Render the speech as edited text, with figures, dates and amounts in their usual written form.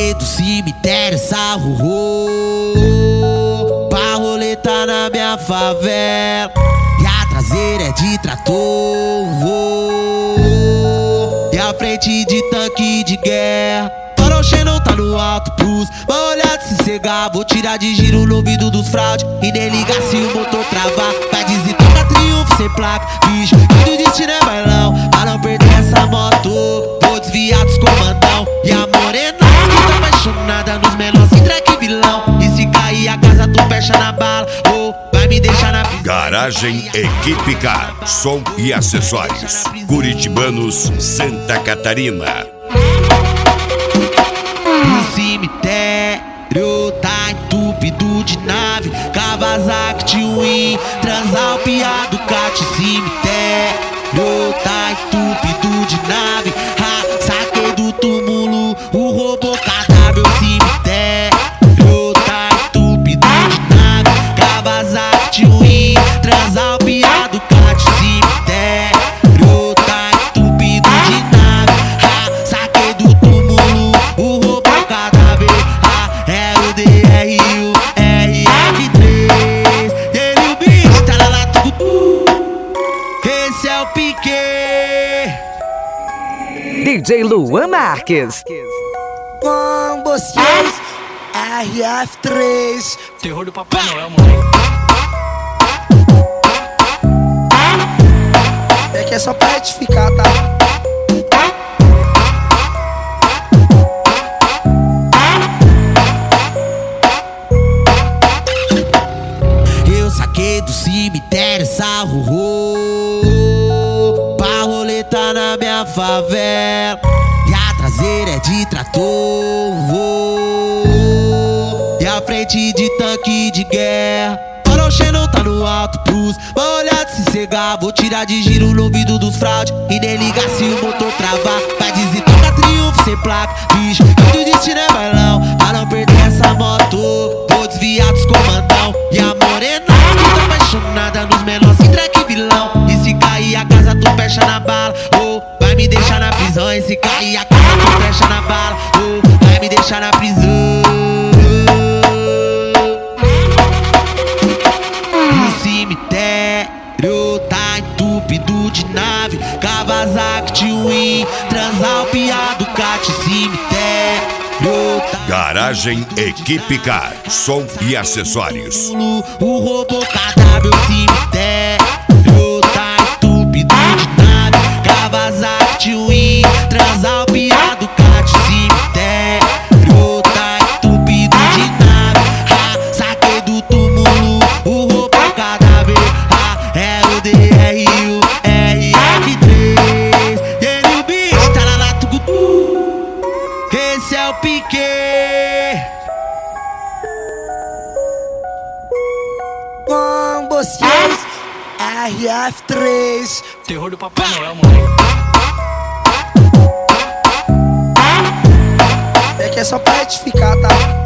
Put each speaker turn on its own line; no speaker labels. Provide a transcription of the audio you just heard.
saquei do cemitério sarro pra roleta na minha favela. E a traseira é de trator e a frente de tanque de guerra. Faroche não tá no alto plus, vai olhar de se cegar. Vou tirar de giro no ouvido dos fraude e nem ligar se o motor travar. Vai dizer toca triunfo sem placa, bicho, que do destino é bailão. Pra não perder essa moto, vou desviar dos comandão. E a morena que tá apaixonada nos menores, entregue vilão. E se cair a casa tu fecha na bala, ou vai me deixar na prisão.
Garagem Equipe Car, som e acessórios. Curitibanos, Santa Catarina.
O cemitério tá entupido de nave, Kawasaki Twin, Transalpia Ducati. Cemitério tá entupido de nave, saquei do túmulo o robô cadáver. Cemitério tá entupido de nave, Kawasaki Twin, Transalpia Ducati. Cemitério tá entupido de nave, saquei do túmulo o robô cadáver. É o DRU RF3, ele o bicho tá lá tudo. Esse é o Pique
DJ Luan Marques.
Com vocês, RF3.
Terror do Papai Noel, mano.
É que é só pra retificar, tá?
Eu saquei do cemitério sarro pra roleta na minha favela. E a traseira é de trator e a frente de tanque de guerra. Faroche não tá no alto plus, vai olhar de se cegar. Vou tirar de giro no ouvido dos fraude e nem ligar se o motor travar. Vai dizer toca triunfo sem placa, bicho, que do destino é bailão. Pra não perder essa moto, vou desviar dos comandão. E a morena que tá apaixonada nos menores, entregue vilão. E se cair a casa tu fecha na bala, ou vai me deixar na prisão. E se cair a casa tu fecha na bala, ou vai me deixar na prisão. O cemitério tá entupido de nave, Kawasaki Twin, Transalpia Ducati. Cemitério tá
Garagem Equipe Car, som e acessórios.
o robô cadáver. Cemitério tá entupido de nave, Kawasaki Twin, Transalpia Ducati. Cemitério tá entupido de nave, saquei do túmulo o robô cadáver. É o DRU RF3, ele o bicho tá lá tudo. Esse é o Pique.
Com vocês, RF3.
Terror do Papai Noel, mano.
É que é só pra retificar, tá?